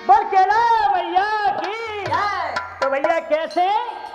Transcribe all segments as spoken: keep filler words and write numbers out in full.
बोल केला भैया की। तो भैया कैसे?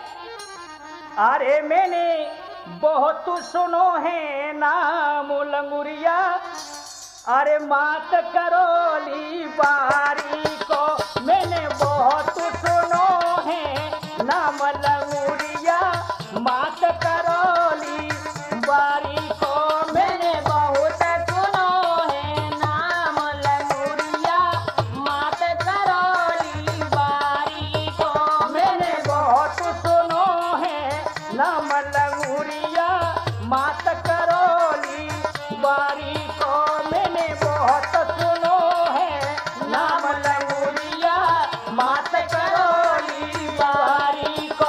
अरे मैंने बहुत सुनो है नाम लंगुरिया, अरे मात करोली बारी को। मैंने बहुत सुनो है नाम लंगुरिया, मात करोली बारी को। मैंने बहुत सुनो है नाम लंगुरिया, मात करोली बारी को। मैंने बहुत सुनो है नाम लंगुरिया, मात करोली बारी को। मैंने बहुत सुनो है नाम लंगुरिया, मात करोली बारी को।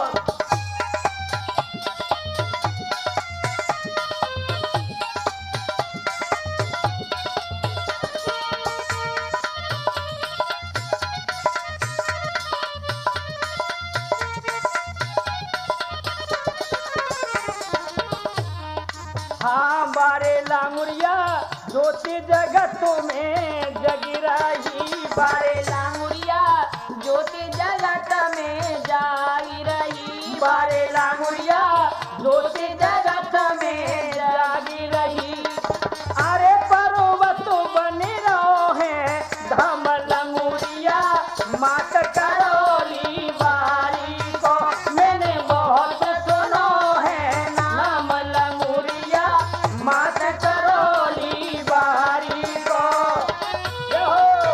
हाँ बारे लांगुरिया ज्योति जगत में जगी रही। बारे लांगुरिया ज्योति जगत में जाई रही। बारे लांगुरिया ज्योति जगत में जागी रही। अरे पर्वत बनी रहो है धाम लंगुरिया, मात करोली बारी को। मैंने बहुत सुनो है नाम लंगुरिया, मात करोली बारी को। यो हो।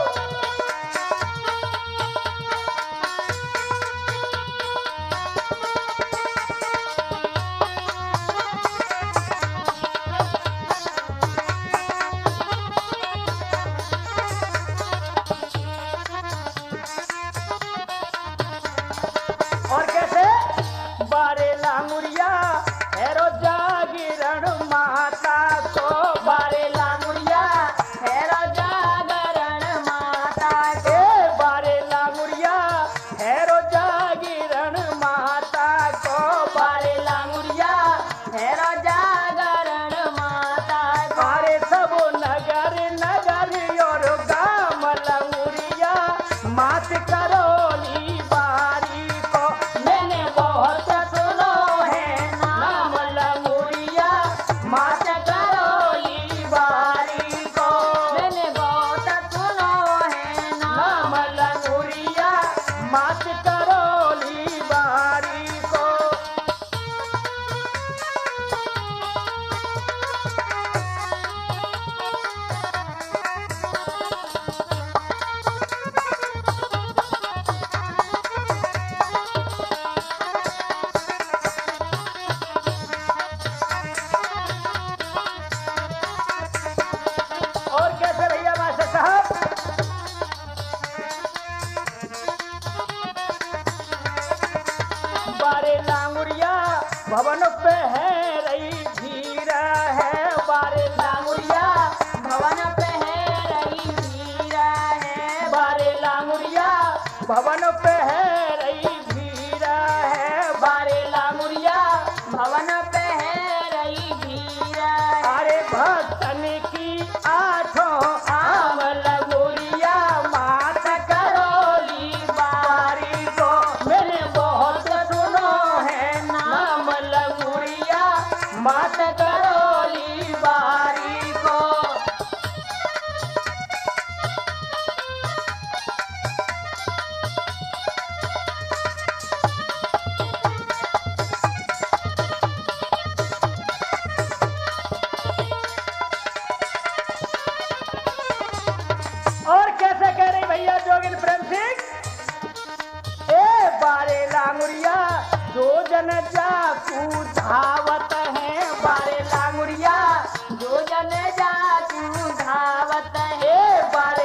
और कैसे? बारे लांगुरिया हेरो जागरण माता को। बारे लांगुरिया हेरो जागरण माता को। ए बारे लांगुरिया हेरो जागरण माता को। बारे लांगुरिया हेरो जागरण माता को। बारे सब नगर नगर और गाम लंगुरिया, मात करोली बारी को। मैंने बहुत सुनो है नाम लंगुरिया, मात करोली बारी को। मैंने बहुत सुनो है नाम लंगुरिया, मात करोली बारी को। और कैसे भैया मास्टर साहब? बारे लांगुरिया भवन पे है रही धीर है। बारे लांगुरिया भवन पे है रही वीरा है। बारे लांगुरिया भवन पे है रही धीर है। बारे लांगुरिया भवन पे है रही वीरा है। अरे भक्तन की आठों आम लंगुरिया, मात करोली बारी को। मैंने बहुत सुनो है नाम लंगुरिया, मात करोली बारी को। और कैसे कह रही भैया जोगिन प्रेम सिंह? ए बारे लांगुरिया दो जन जाकू धावत है। बारे लांगुरिया जो जन जातू धावत है। ए बारे